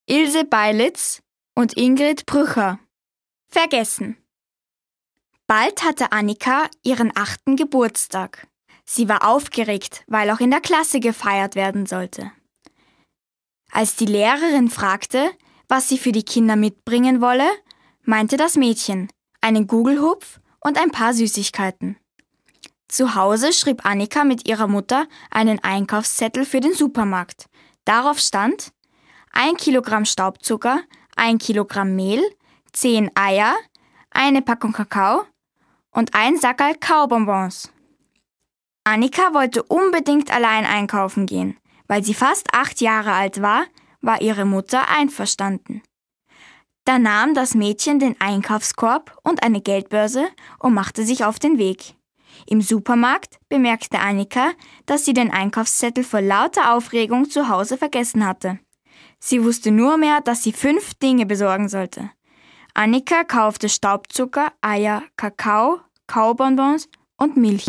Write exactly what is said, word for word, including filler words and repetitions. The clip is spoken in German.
Ilse Beilitz und Ingrid Brücher. Vergessen. Bald hatte Annika ihren achten Geburtstag. Sie war aufgeregt, weil auch in der Klasse gefeiert werden sollte. Als die Lehrerin fragte, was sie für die Kinder mitbringen wolle, meinte das Mädchen einen Gugelhupf und ein paar Süßigkeiten. Zu Hause schrieb Annika mit ihrer Mutter einen Einkaufszettel für den Supermarkt. Darauf stand: ein Kilogramm Staubzucker, ein Kilogramm Mehl, zehn Eier, eine Packung Kakao und ein Sackerl Kaubonbons. Annika wollte unbedingt allein einkaufen gehen. Weil sie fast acht Jahre alt war, war ihre Mutter einverstanden. Da nahm das Mädchen den Einkaufskorb und eine Geldbörse und machte sich auf den Weg. Im Supermarkt bemerkte Annika, dass sie den Einkaufszettel vor lauter Aufregung zu Hause vergessen hatte. Sie wusste nur mehr, dass sie fünf Dinge besorgen sollte. Annika kaufte Staubzucker, Eier, Kakao, Kaubonbons und Milch.